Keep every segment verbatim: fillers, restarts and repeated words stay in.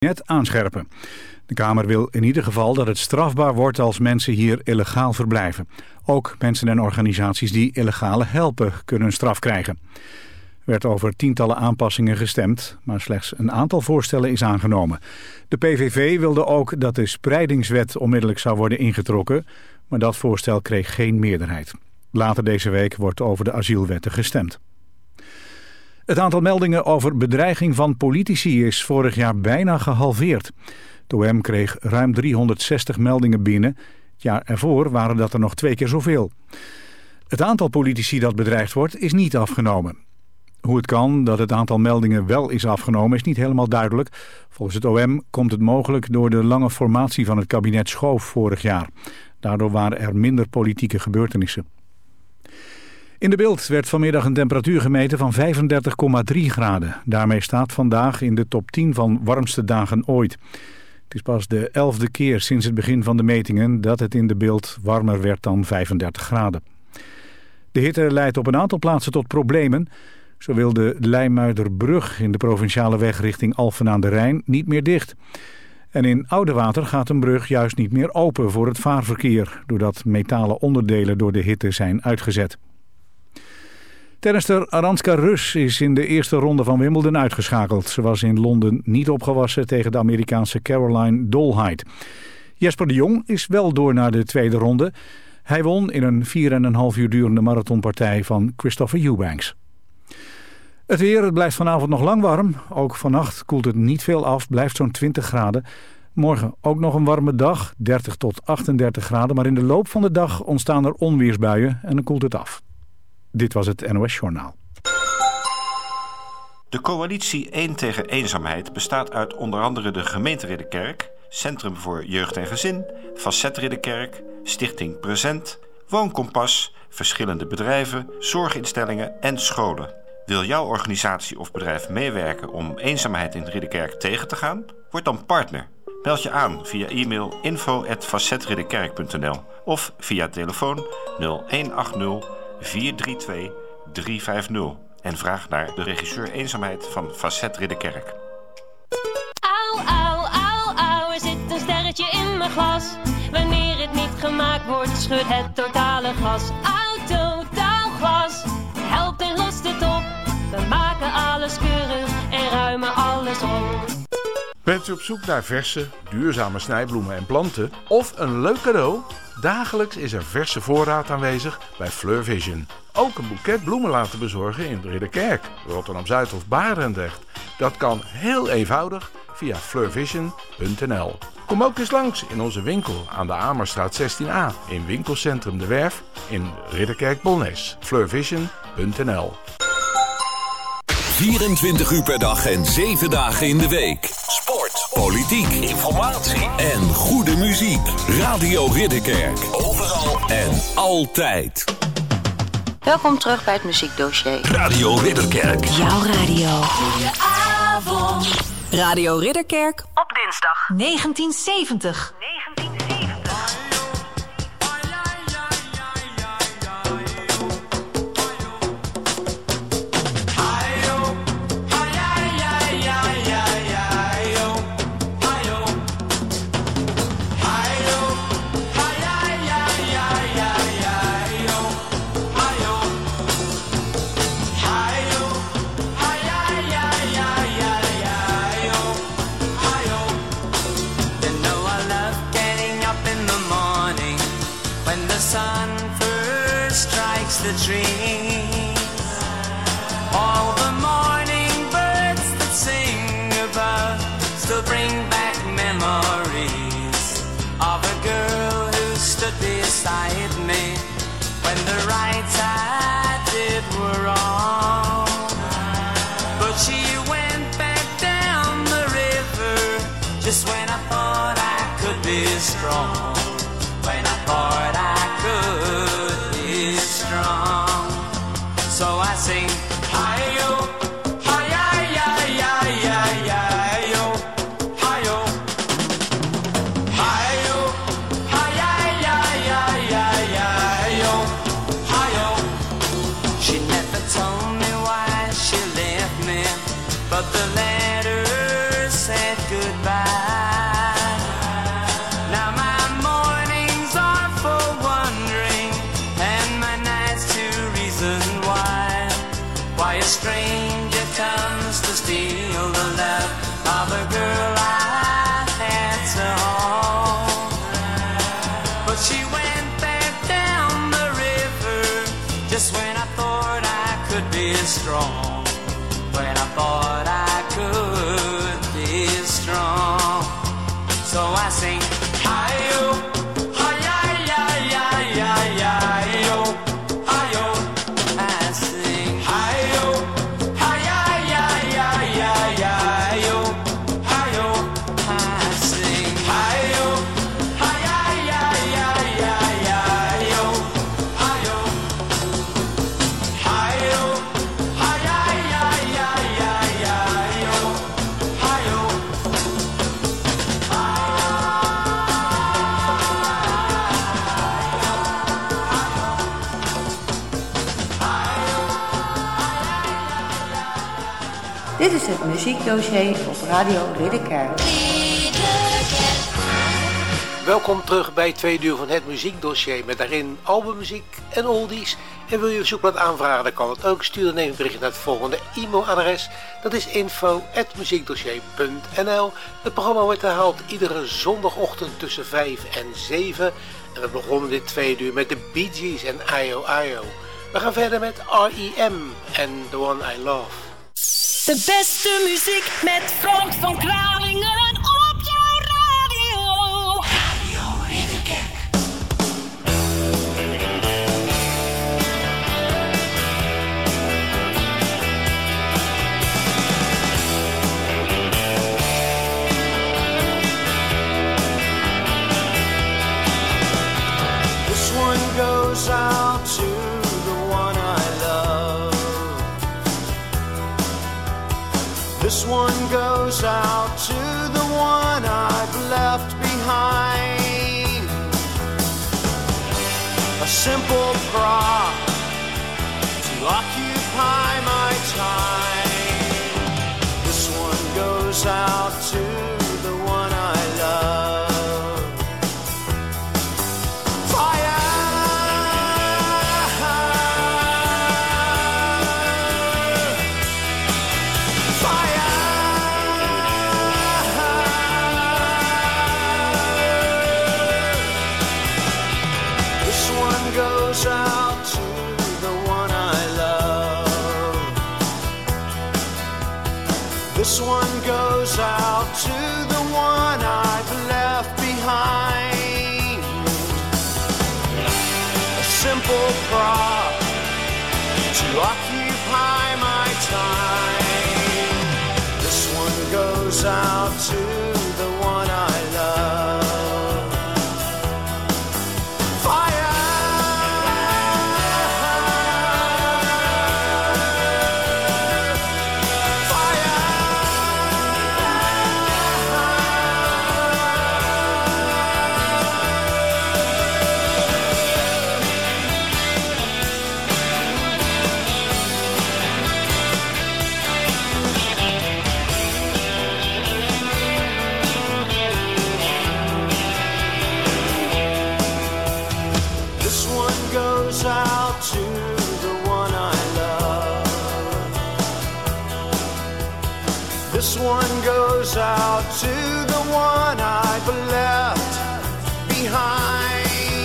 net aanscherpen. De Kamer wil in ieder geval dat het strafbaar wordt als mensen hier illegaal verblijven. Ook mensen en organisaties die illegale helpen kunnen een straf krijgen. Er werd over tientallen aanpassingen gestemd, maar slechts een aantal voorstellen is aangenomen. De P V V wilde ook dat de spreidingswet onmiddellijk zou worden ingetrokken, maar dat voorstel kreeg geen meerderheid. Later deze week wordt over de asielwetten gestemd. Het aantal meldingen over bedreiging van politici is vorig jaar bijna gehalveerd. De O M kreeg ruim driehonderdzestig meldingen binnen. Het jaar ervoor waren dat er nog twee keer zoveel. Het aantal politici dat bedreigd wordt is niet afgenomen. Hoe het kan dat het aantal meldingen wel is afgenomen is niet helemaal duidelijk. Volgens het O M komt het mogelijk door de lange formatie van het kabinet Schoof vorig jaar. Daardoor waren er minder politieke gebeurtenissen. In de Bilt werd vanmiddag een temperatuur gemeten van vijfendertig komma drie graden. Daarmee staat vandaag in de top tien van warmste dagen ooit. Het is pas de elfde keer sinds het begin van de metingen dat het in de Bilt warmer werd dan vijfendertig graden. De hitte leidt op een aantal plaatsen tot problemen. Zo wil de Leimuiderbrug in de provinciale weg richting Alphen aan de Rijn niet meer dicht. En in Oudewater gaat een brug juist niet meer open voor het vaarverkeer, doordat metalen onderdelen door de hitte zijn uitgezet. Tennister Aranska Rus is in de eerste ronde van Wimbledon uitgeschakeld. Ze was in Londen niet opgewassen tegen de Amerikaanse Caroline Dolheid. Jesper de Jong is wel door naar de tweede ronde. Hij won in een vier en een half uur durende marathonpartij van Christopher Eubanks. Het weer, het blijft vanavond nog lang warm. Ook vannacht koelt het niet veel af, blijft zo'n twintig graden. Morgen ook nog een warme dag, dertig tot achtendertig graden. Maar in de loop van de dag ontstaan er onweersbuien en dan koelt het af. Dit was het N O S Journaal. De coalitie één tegen eenzaamheid bestaat uit onder andere de gemeente Ridderkerk, Centrum voor Jeugd en Gezin, Facet Ridderkerk, Stichting Present, Woonkompas, verschillende bedrijven, zorginstellingen en scholen. Wil jouw organisatie of bedrijf meewerken om eenzaamheid in Ridderkerk tegen te gaan? Word dan partner. Meld je aan via e-mail info at facetridderkerk punt n l of via telefoon nul een acht nul vier drie twee drie vijf nul en vraag naar de regisseur eenzaamheid van Facet Ridderkerk. Auw, auw, auw, auw, er zit een sterretje in mijn glas. Wanneer het niet gemaakt wordt, schudt het totale glas. Auw, totaal glas, helpt en lost het op. We maken alles keurig en ruimen alles op. Bent u op zoek naar verse, duurzame snijbloemen en planten of een leuk cadeau? Dagelijks is er verse voorraad aanwezig bij Fleur Vision. Ook een boeket bloemen laten bezorgen in Ridderkerk, Rotterdam-Zuid of Barendrecht. Dat kan heel eenvoudig via fleur vision punt n l. Kom ook eens langs in onze winkel aan de Amerstraat zestien a, in winkelcentrum De Werf, in Ridderkerk-Bolnes. fleur vision punt n l. vierentwintig uur per dag en zeven dagen in de week. Sport, politiek, informatie en goede muziek. Radio Ridderkerk. Overal en altijd. Welkom terug bij het muziekdossier. Radio Ridderkerk. Jouw radio. Goedenavond. Radio Ridderkerk. Op dinsdag. negentien zeventig. The trees, all the morning birds that sing above still bring back memories of a girl who stood beside me when the right I did were wrong. But she went back down the river just when I thought I could be strong, when I thought I could be strong. So I sing, hi-yo, hi-yi-yi-yi-yi-yi-yo, hi-yo, hi-yo, hi-yi-yi-yi-yi-yi-yo, hi-yo. She never told me why she left me, but the letter said goodbye. Now my mornings are for wondering, and my nights to reason why. Why a stranger comes to steal the love of a girl I had to hold. But she went back down the river just when I thought I could be strong. When I thought I could be strong. So I sing, hi-yo, hi-yi-yi-yi-yi-yi-yo, hi-yo. I sing, hi-yo, hi-yi-yi-yi-yi-yi-yo, hi-yo. I sing, hi-yo, hi-yi-yi-yi-yi-yi-yo, hi-yo. Hi-yo, hi-yi-yi-yi-yi-yi-yo, hi-yo. Dit is het muziekdossier op Radio Ridderkerk. Welkom terug bij twee uur van het muziekdossier met daarin albummuziek en oldies. En wil je een zoekblad aanvragen, dan kan het ook. Stuur dan even een bericht naar het volgende e-mailadres. Dat is info at muziekdossier punt n l. Het programma wordt herhaald iedere zondagochtend tussen vijf en zeven. En we begonnen dit twee uur met de Bee Gees en I O I O. We gaan verder met R E M en The One I Love. De beste muziek met Frank van Kralingen op jouw radio. Radio Ridderkerk. This one goes out to the one I love. This one goes out to the one I've left behind. A simple prop to occupy my time. This one goes out to the one I love. Goes out to the one I love. This one goes out to the one I've left behind. A simple prop to occupy my time. This one goes out to the one I love. This one goes out to the one I've left behind.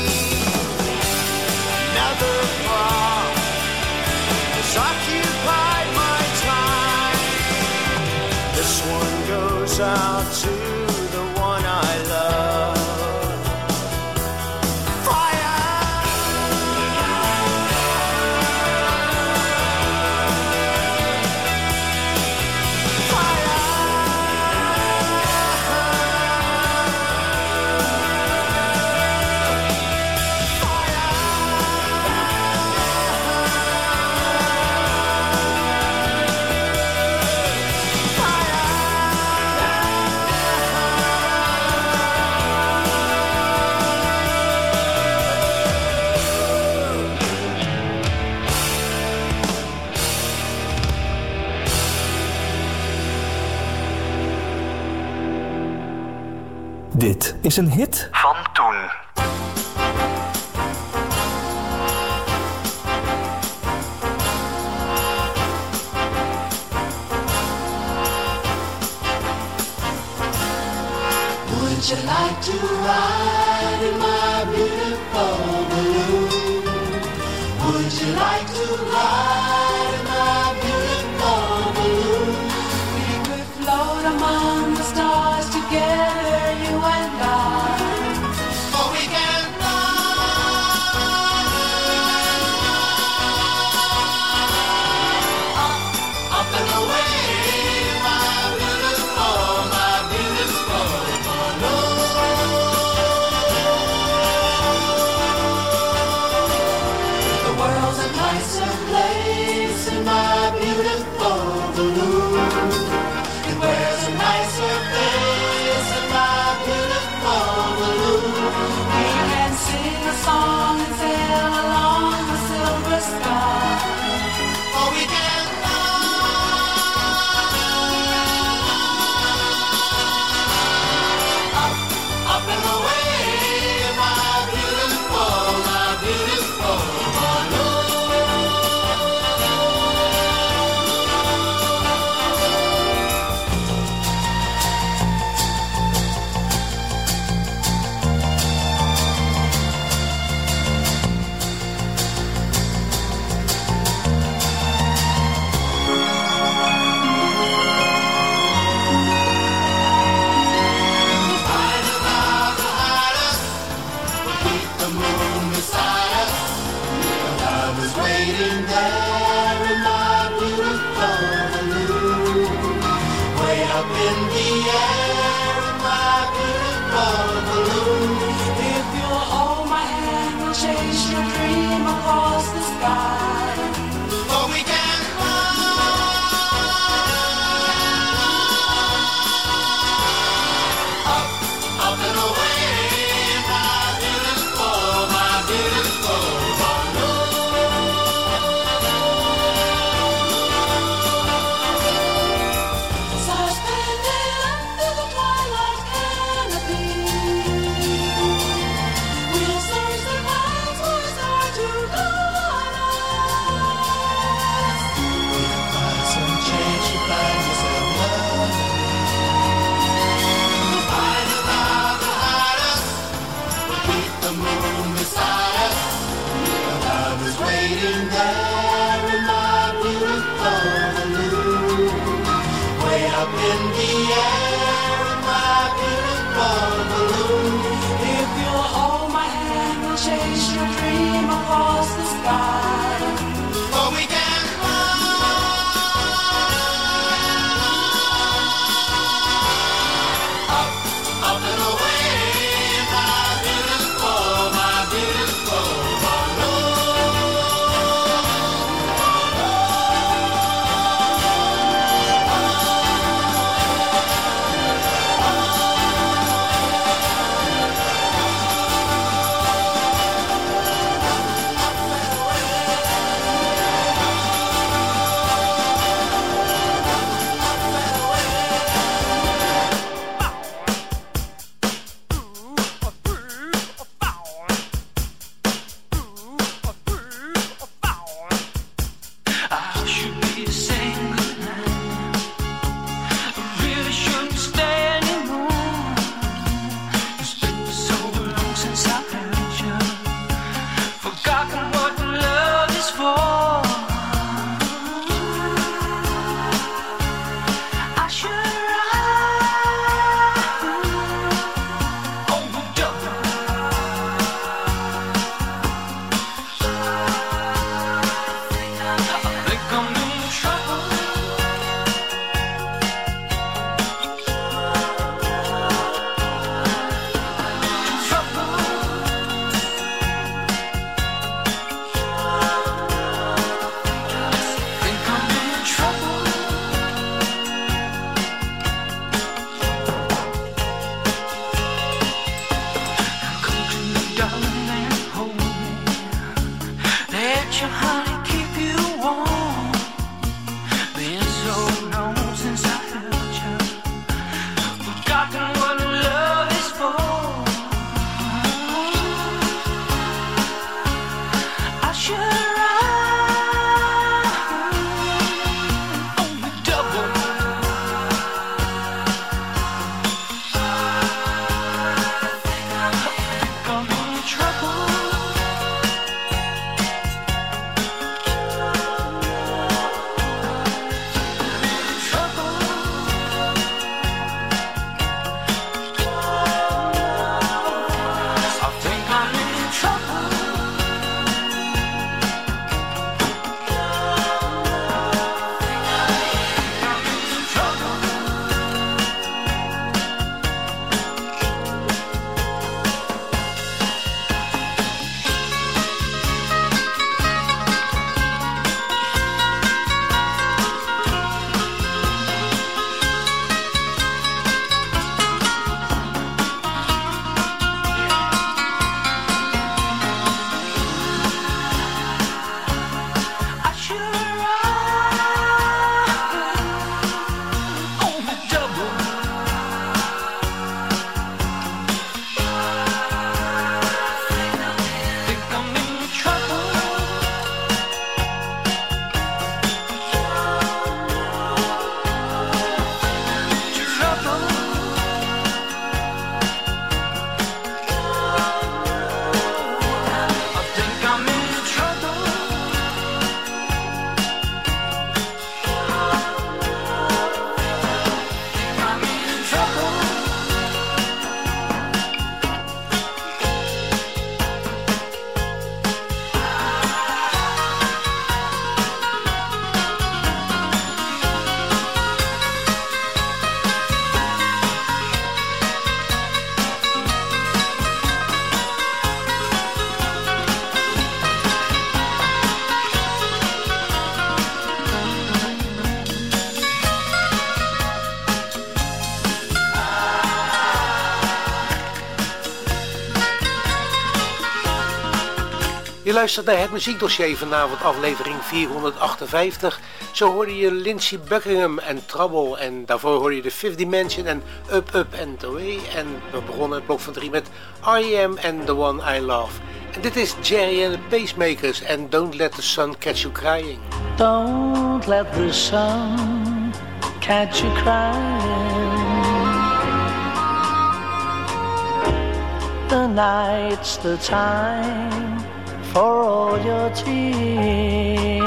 Another prop has occupied my time. This one goes out to the one I love. Dit is een hit van toen. Would you like to ride in my beautiful balloon? Would you like to ride in my beautiful balloon? We could float among the stars together, you and I. Oh, we can fly up, up and away, my beautiful, my beautiful balloon. The world's a nicer place in my beautiful balloon. It wears a nicer face in my beautiful balloon. We can sing a song and sail along the silver sky. Or we can fly up, up and away, my beautiful, my beautiful balloon. Waiting there in my beautiful balloon, way up in the air in my beautiful balloon. If you'll hold my hand, we'll chase your dream across the sky. Oh, we can fly up, up and away, my beautiful, my beautiful balloon. Suspended under the twilight canopy, we'll search the clouds for a star to guide us. We'll find some change to find yourself loving. We'll find a cloud to hide us. We'll keep the moon beside us. Your love is waiting there in my beautiful balloon, way up in the air in my beautiful balloon. If you'll hold my hand, we'll chase your dream across the sky. Oh, we can fly up, up and away, my beautiful, my beautiful balloon. Je luistert naar het muziekdossier vanavond, aflevering vierhonderdachtenvijftig. Zo hoorde je Lindsey Buckingham en Trouble. En daarvoor hoorde je de Fifth Dimension en Up, Up and Away. En we begonnen het blok van drie met R E M en The One I Love. En dit is Jerry and the Pacemakers en Don't Let the Sun Catch You Crying. Don't let the sun catch you crying. The night's the time for all your tears.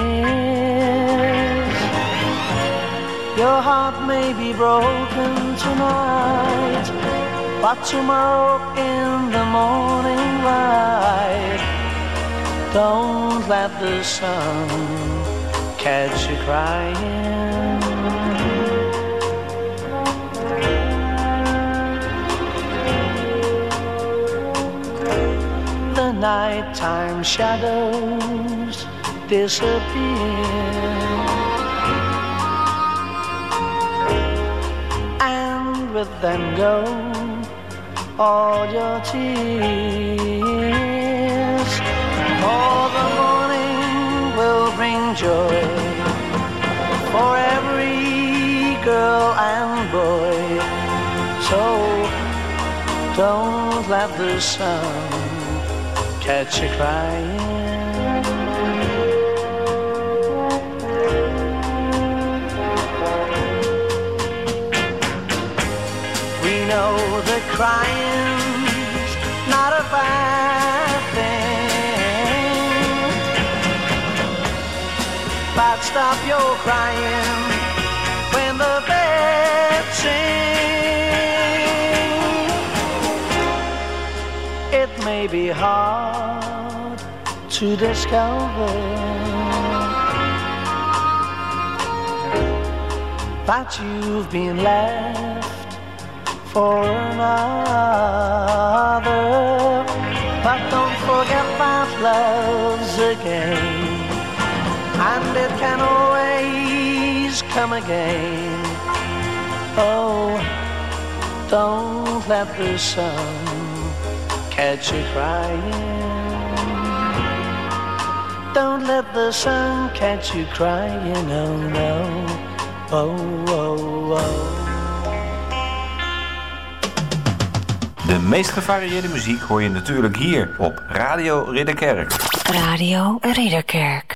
Your heart may be broken tonight, but tomorrow in the morning light, don't let the sun catch you crying. The nighttime shadows disappear, and with them go all your tears. For the morning will bring joy for every girl and boy. So don't let the sun catch you crying. We know that crying's not a bad thing, but stop your crying when the birds sing. It may be hard to discover, but you've been left for another. But don't forget that love's a game, and it can always come again. Oh, don't let the sun catch you crying. Don't let the sun catch you crying, oh no, oh, oh, oh. De meest gevarieerde muziek hoor je natuurlijk hier op Radio Ridderkerk. Radio Ridderkerk.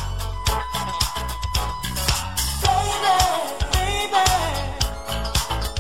Baby, baby,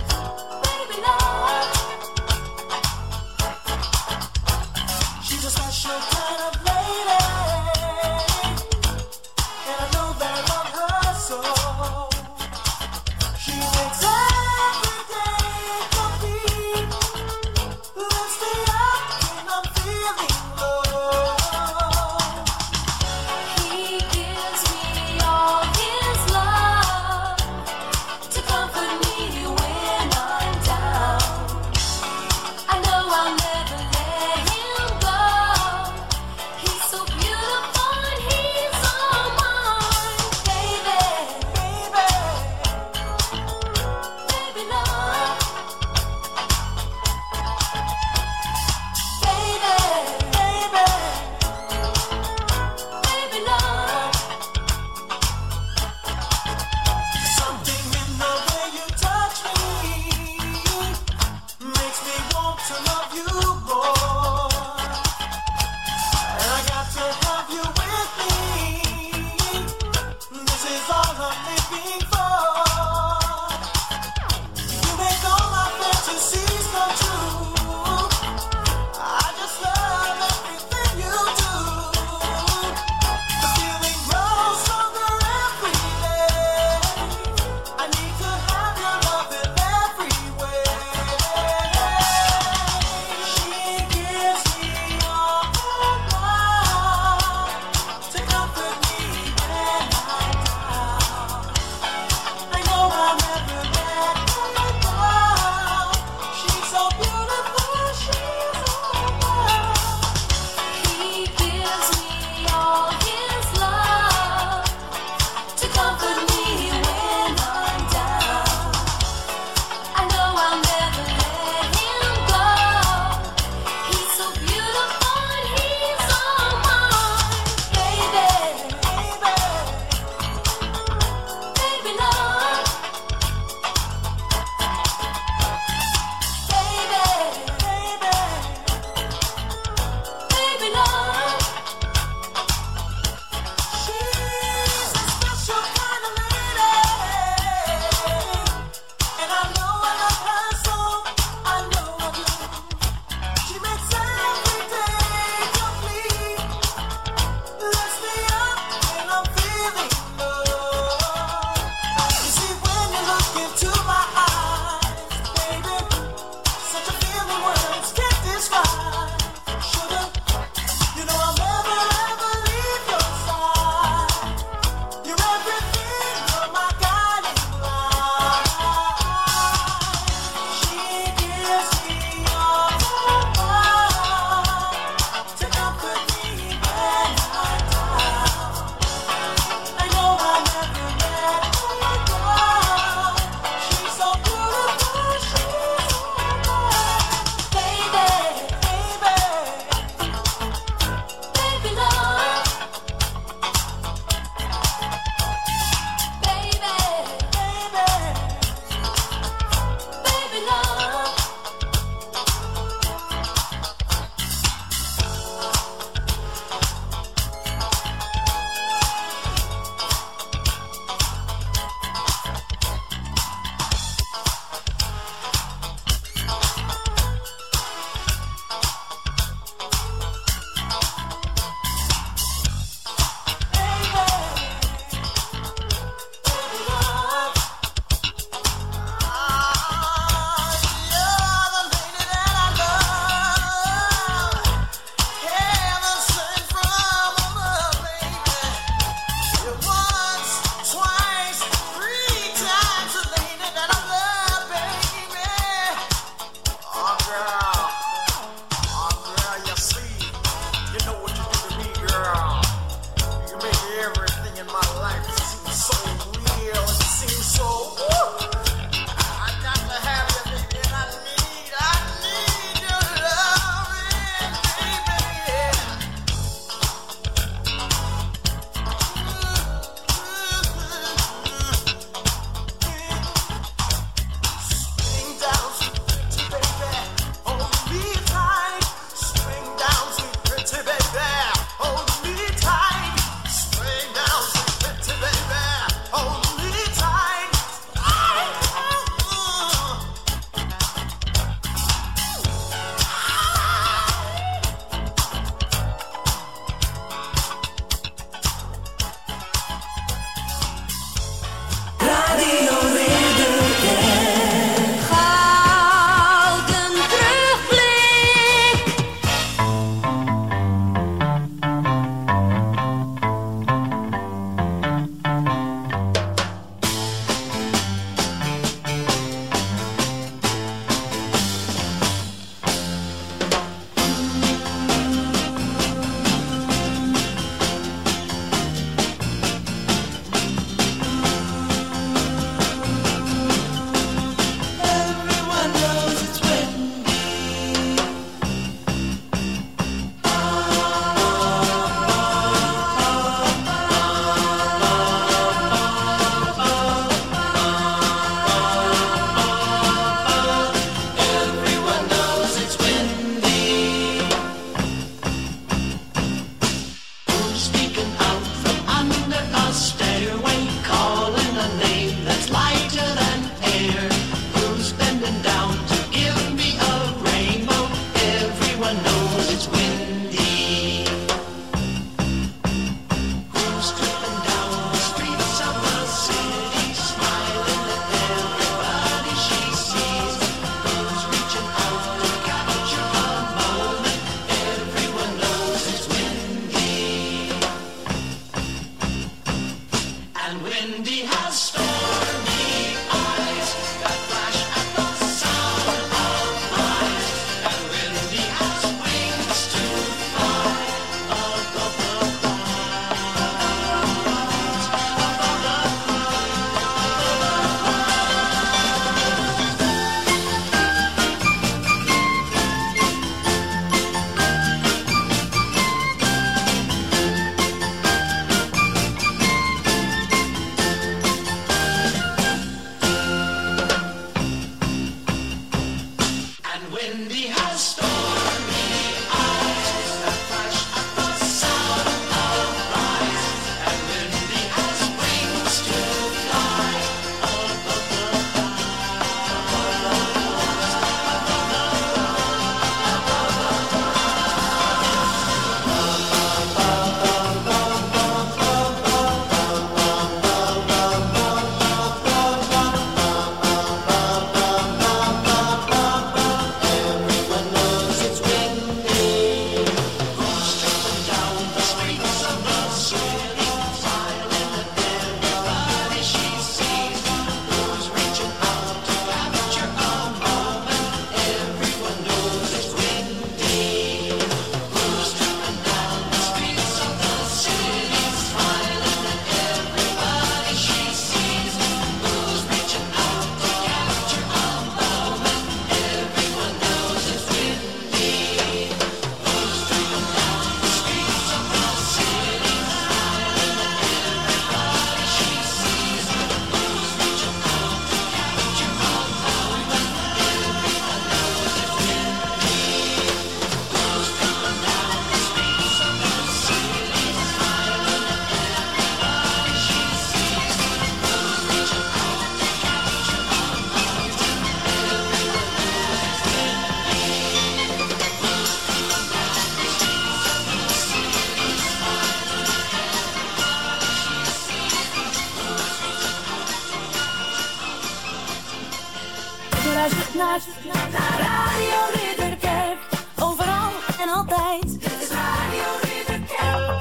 naast, naar Radio Ridderkerk. Overal en altijd. Dit is Radio Ridderkerk.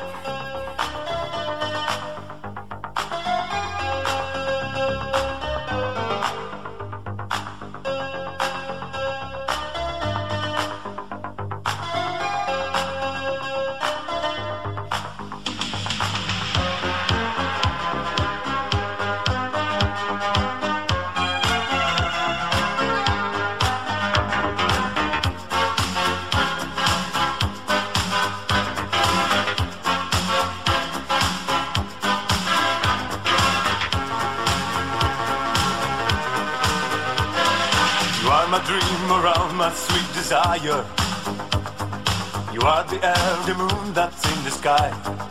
My dream around my sweet desire. You are the air, the moon that's in the sky.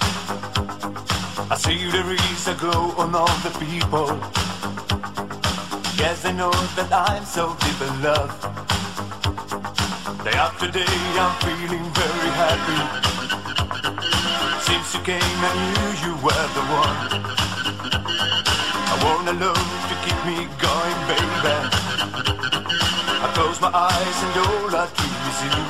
I see there is a glow on all the people. Yes, I know that I'm so deep in love. Day after day I'm feeling very happy. Since you came I knew you were the one. I want a love to keep me going, baby. I close my eyes and all I dream is you.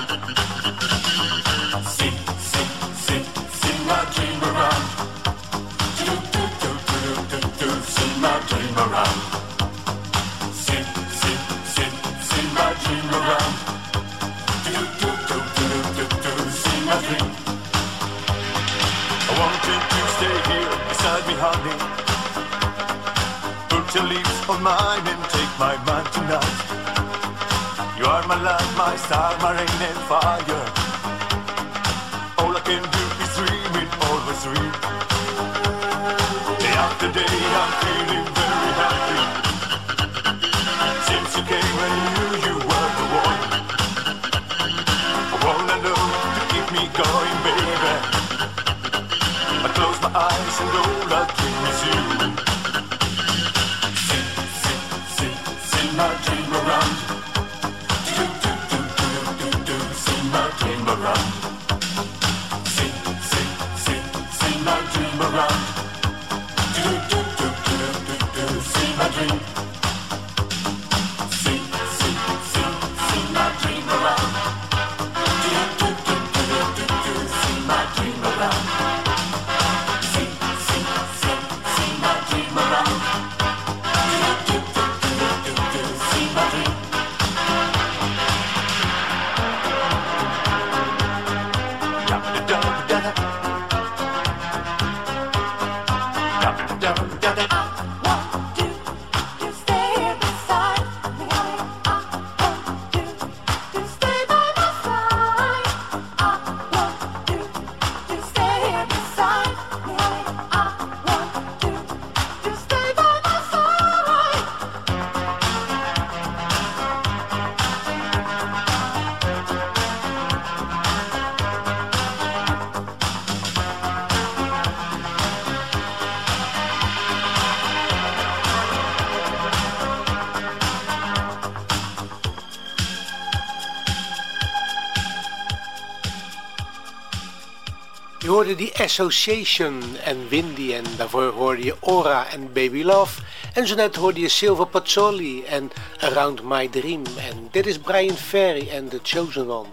Sing, sing, sing, sing my dream around. Do, do, do, do, do, do, sing my dream around. Sing, sing, sing, sing my dream around. Do, do, do, do, do, do, sing my dream. I want you to stay here beside me, honey. Put your lips on mine and take my mind tonight. You are my light, my star, my rain and fire. All I can do is dream it, always dream. Day after day I'm feeling very happy. Since you came I knew you were the one. I wanna know to keep me going, baby. I close my eyes and all I dream is you. Sing, sing, sing, sing my dream around. Dream around. Sing, sing, sing, sing my dream around. Do, do, do, do, do, do, sing my dream. Sing, sing, sing, sing my dream around. Do, do, do, do, do, do, sing my dream around. Sing, sing, sing, sing my dream around. Do, do, do, do, do, do, sing my dream. Je hoorde die Association en Windy en daarvoor hoorde je Ora en Baby Love. En zo net hoorde je Silver Pazzoli en Around My Dream. En dit is Brian Ferry en The Chosen One.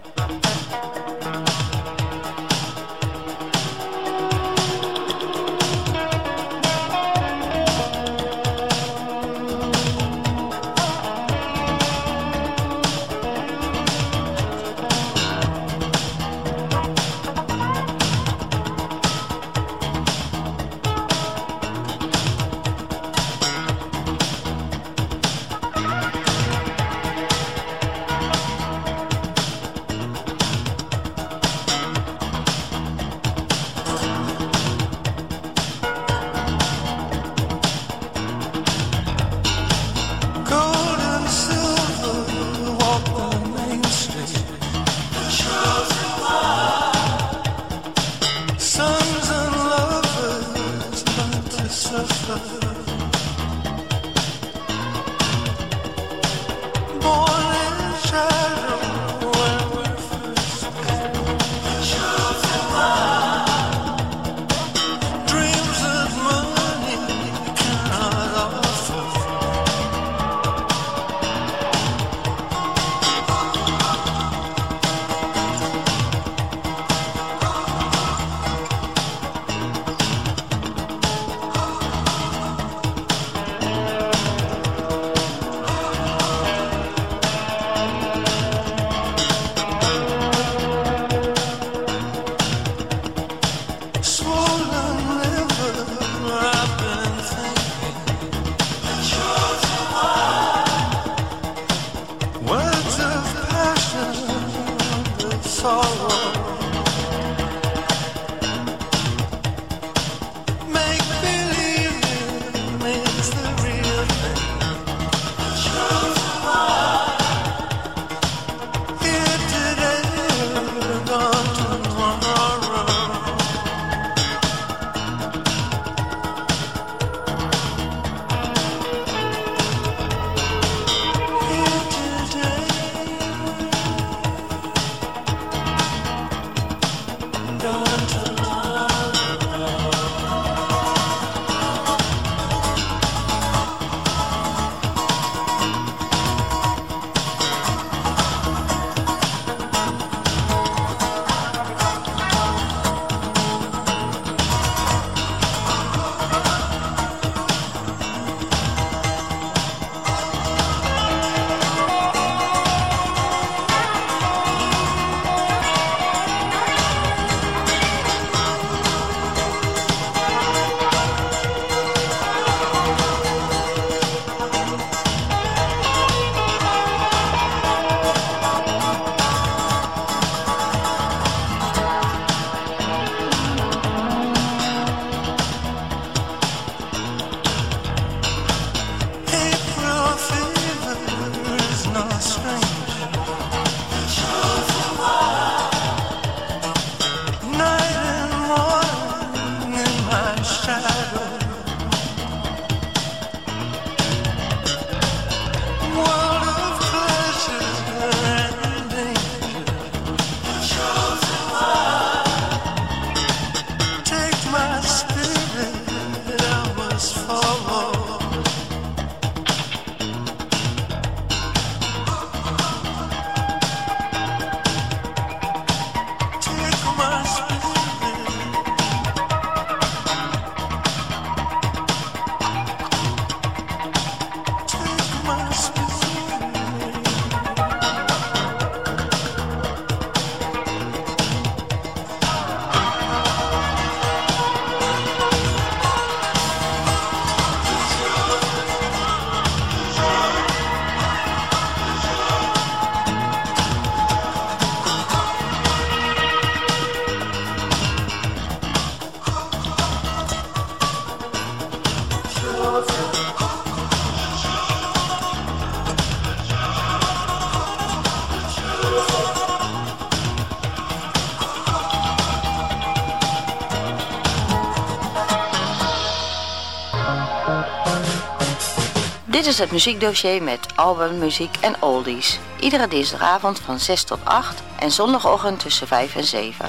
Dit is het muziekdossier met album, muziek en oldies. Iedere dinsdagavond van zes tot acht en zondagochtend tussen vijf en zeven.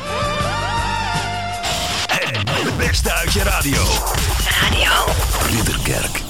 Het beste uit je radio. Radio Ridderkerk.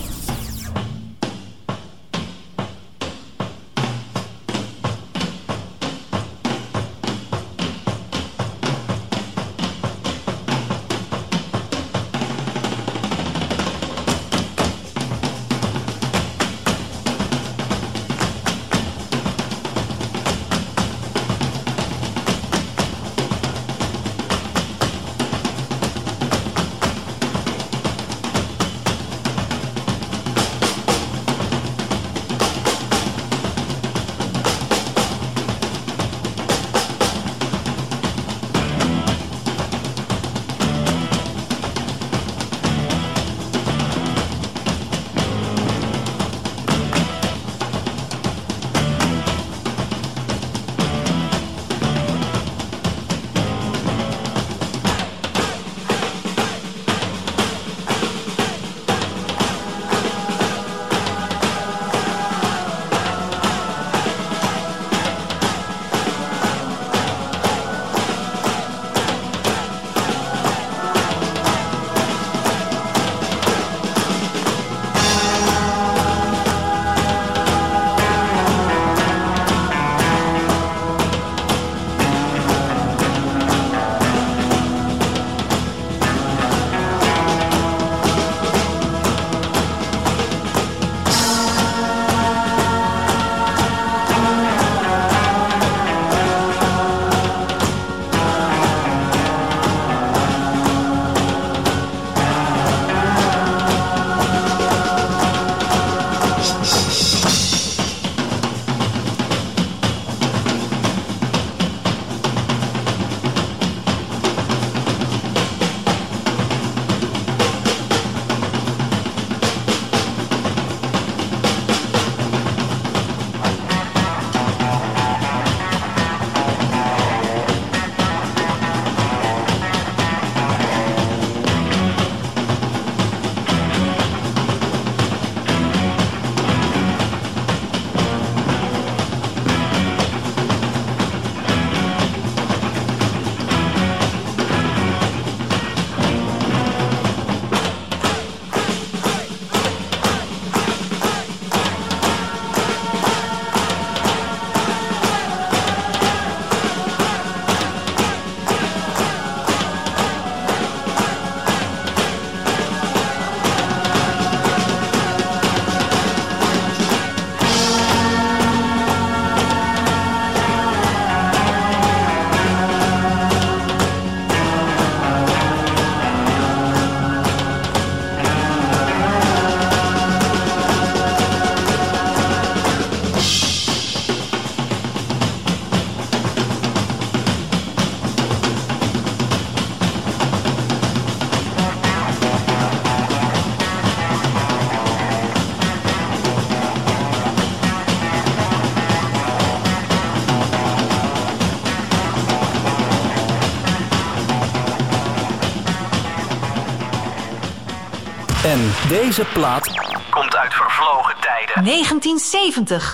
En deze plaat komt uit vervlogen tijden. negentien zeventig.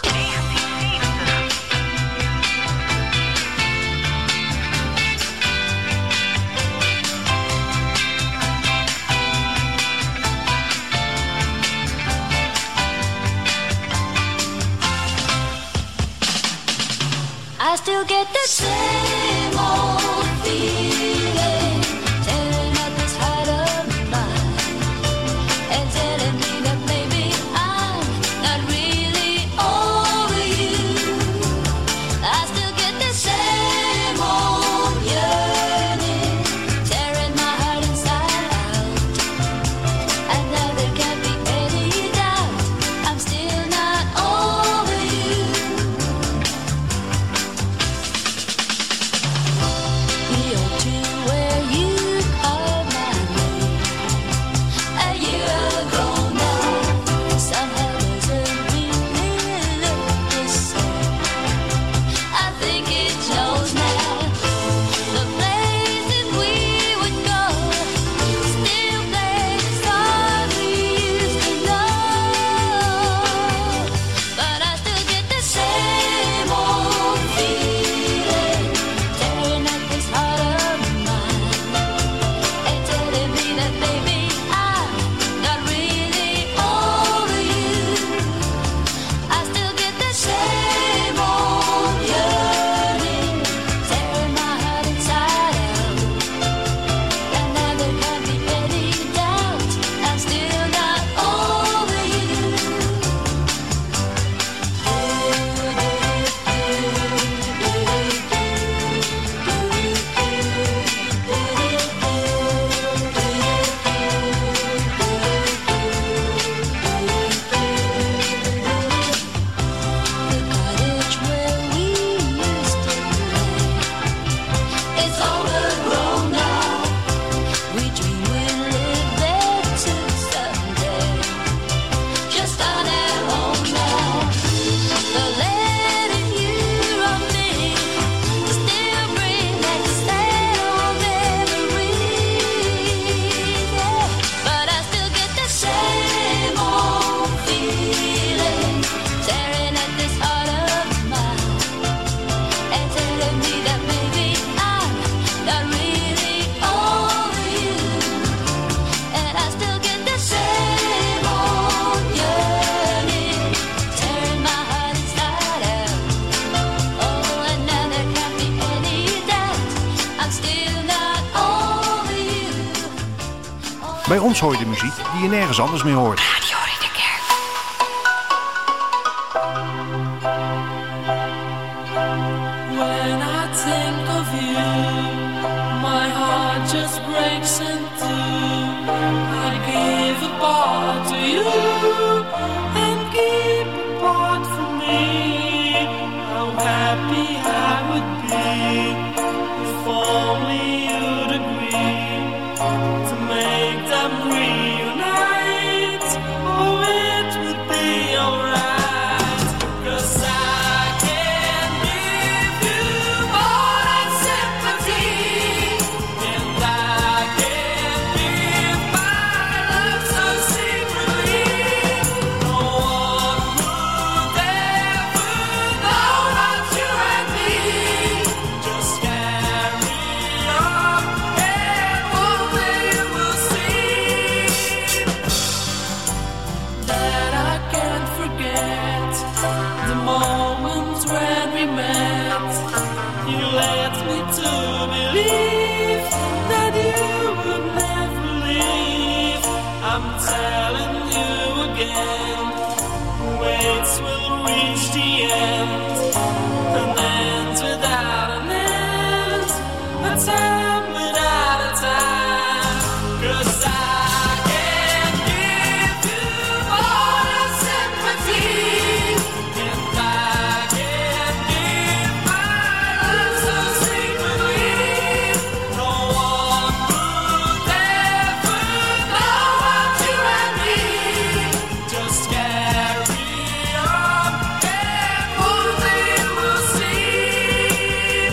I still get the same old feeling, tearing at this heart of mine, and telling me that maybe I'm not really over you. I still get the same old yearning, tearing my heart inside out, and now there can't be any doubt, I'm still not over you. Bij ons hoor je de muziek die je nergens anders meer hoort. Radio Ridderkerk. When I think of you, my heart just breaks in two. I'd give a part to you and keep a part for me. How happy I would be if only you'd agree to make them reunite. Oh, it would be alright, 'cause I can give you more than sympathy, and I can give my love so secretly. No one would ever know that you and me just carry on, and one day you will see that I can't forget the moment when we met. You led me to believe that you would never leave. I'm telling you again, waits will reach the end, an end without an end, a time without a time. 'Cause I can give you more than sympathy, and I can give my love so secretly. No one would ever know what you and me just carry on, and one day we'll see.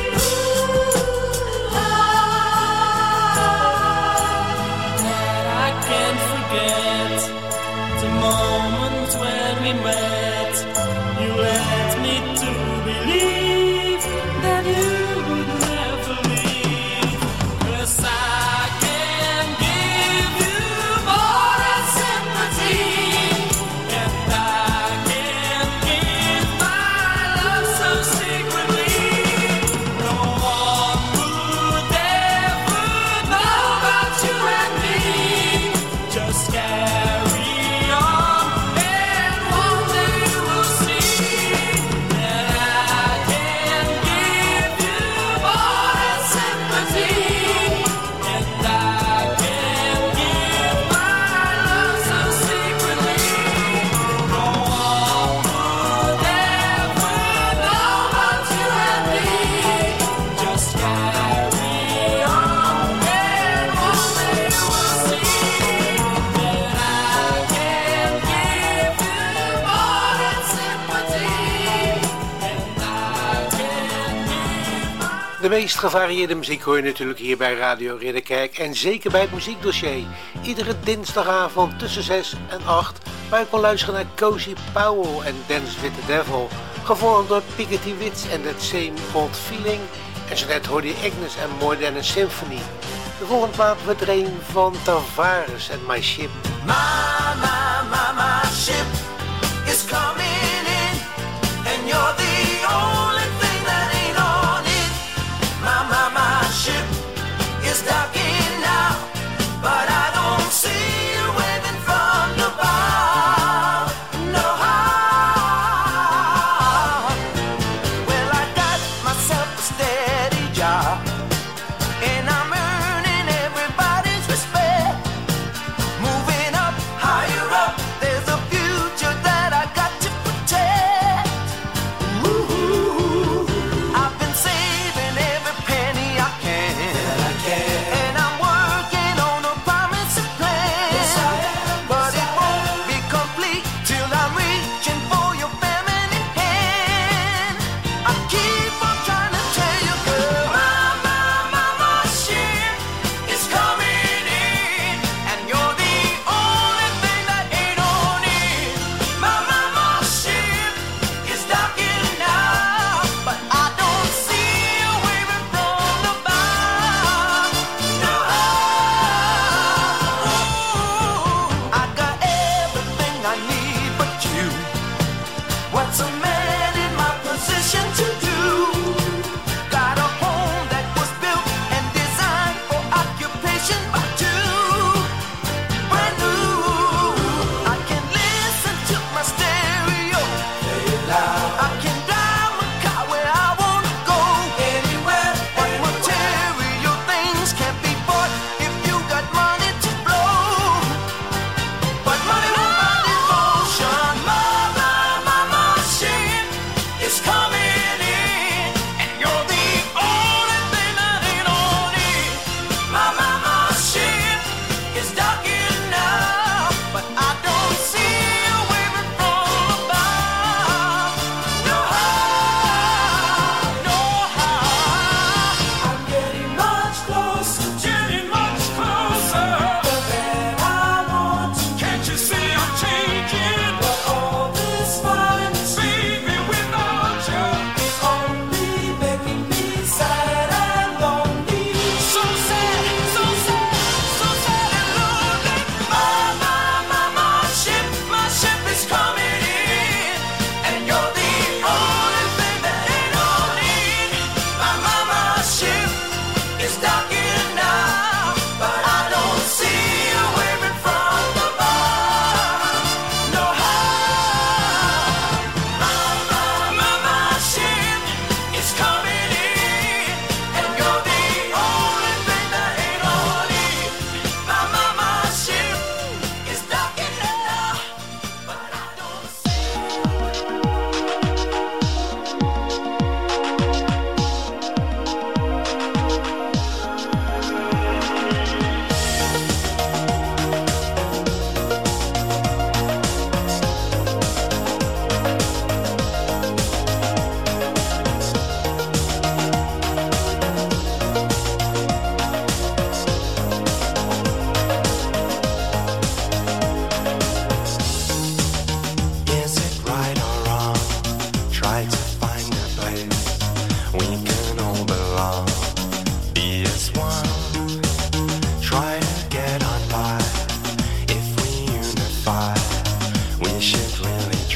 That I can't forget the moment when we met. You led me to believe that you would never leave. 'Cause I can give you more than sympathy, and I can give my love so secretly. No one would ever know about you and me. Just carry on, and one day we'll see that I can give you more than sympathy, and I can give my love so secretly. No one would ever know about you and me. Just carry on, and one day we'll see that I can give you more than sympathy, and I can give. De meest gevarieerde muziek hoor je natuurlijk hier bij Radio Ridderkerk en zeker bij het muziekdossier. Iedere dinsdagavond tussen zes en acht, waar je kon luisteren naar Cozy Powell en Dance with the Devil, gevormd door Piketty Wits en That Same Old Feeling. En zo net hoorde je Agnes en More Than a Symphony. De volgende plaat wordt er een van Tavares en My Ship. My, my, my, my ship is coming in, and you're the only thing that ain't on it. My, my, my ship is docking now, but I don't see you waving from the bow. No. Well, I got myself a steady job, and I'm earning everybody's respect. Moving up, higher up, there's a future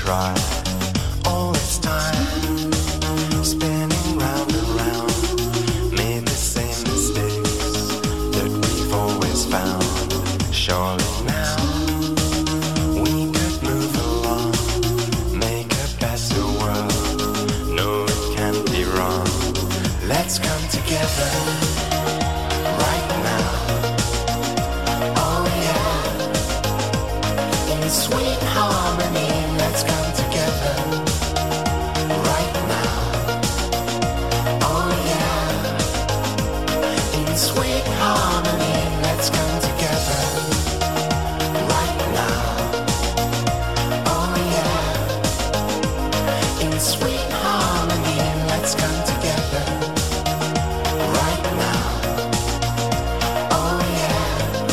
try. All this time, spinning round and round, made the same mistakes that we've always found. Surely now we could move along, make a better world. No, it can't be wrong. Let's come together right now. Oh yeah, in sweet harmony. Let's come together right now. Oh yeah, in sweet harmony. Let's come together right now. Oh yeah, in sweet harmony. Let's come together right now. Oh yeah.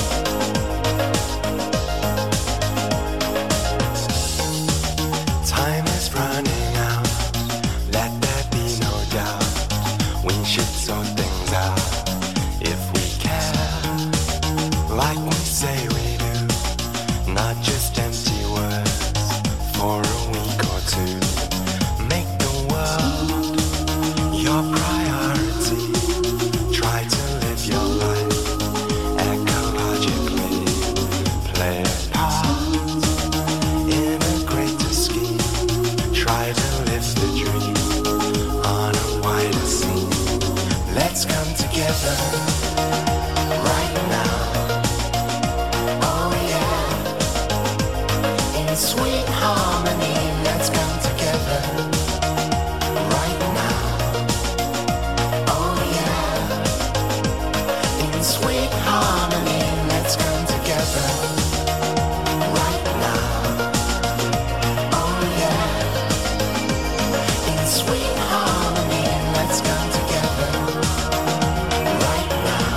Time is running out, let there be no doubt. We should sort things out if we care, like we say we do. Not just empty words for a week or two. Make the world your priority. Try to live your life ecologically. Play a part in a greater scheme. Try to live the dream on a wider scene. Let's come together right now. Oh yeah, in sweet harmony. Let's come together right now. Oh yeah, in sweet harmony. Let's come together right now. Oh yeah, in sweet harmony. Let's come together right now.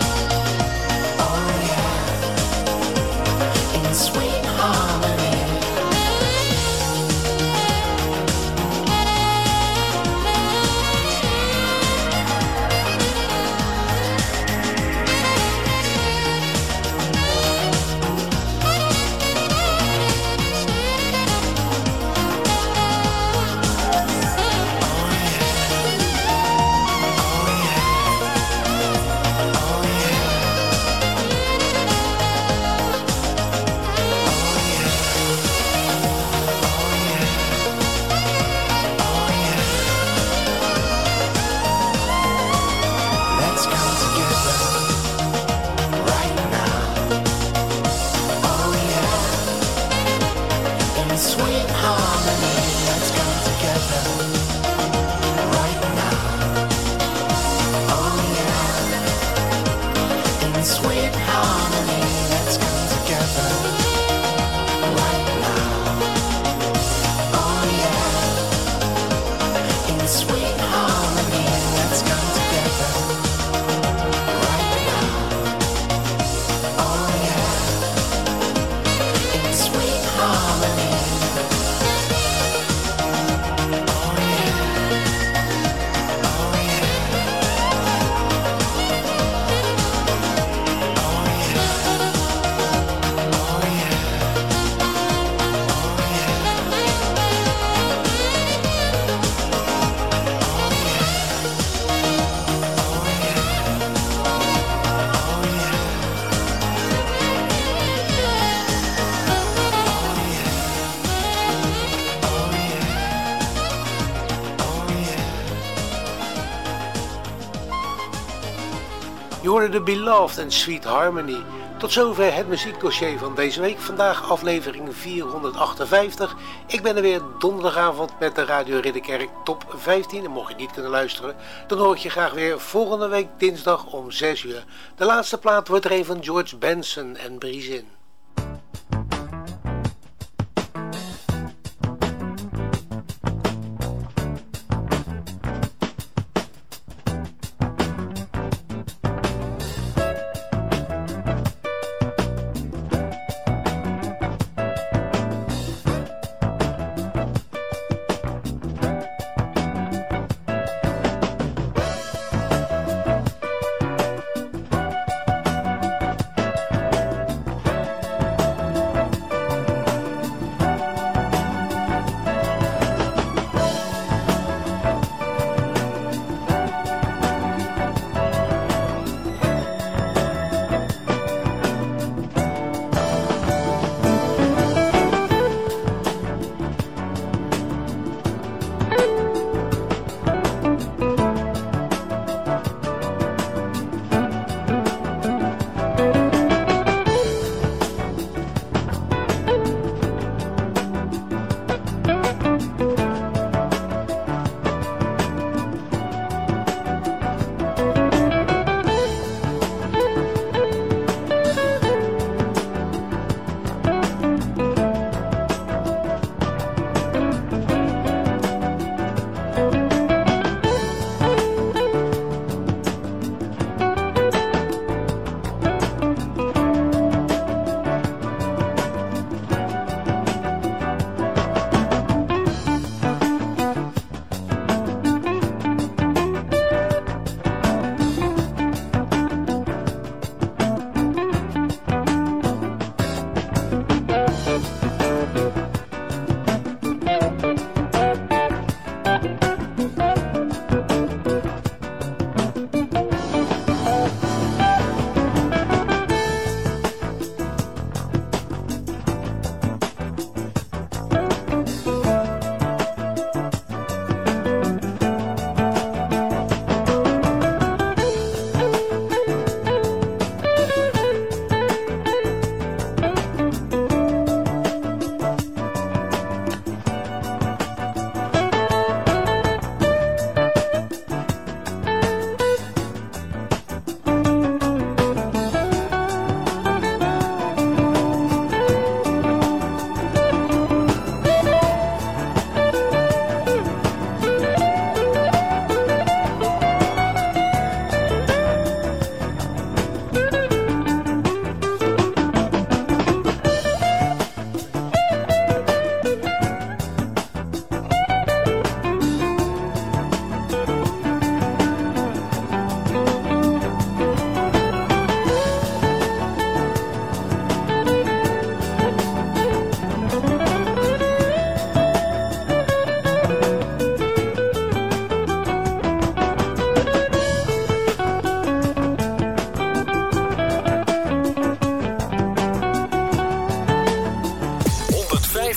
Oh yeah, in sweet harmony. Let's come together right now. Oh yeah, in sweet harmony. Let's come together right now. Oh yeah, in sweet harmony. Let's come together right now. Oh yeah, in sweet harmony. Let's come together right now. Oh yeah, in sweet harmony. Oh yeah, oh yeah, oh yeah, oh yeah, Je hoorde de Beloved en Sweet Harmony. Tot zover het muziekdossier van deze week. Vandaag aflevering vierhonderdachtenvijftig. Ik ben er weer donderdagavond met de Radio Ridderkerk Top vijftien. En mocht je niet kunnen luisteren, dan hoor ik je graag weer volgende week dinsdag om zes uur. De laatste plaat wordt er een van George Benson en Breeze In.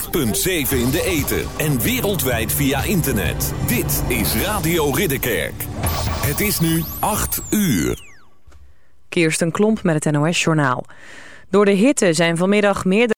vijfenveertig komma zeven in de ether en wereldwijd via internet. Dit is Radio Ridderkerk. Het is nu acht uur. Kirsten Klomp met het N O S-journaal. Door de hitte zijn vanmiddag meerdere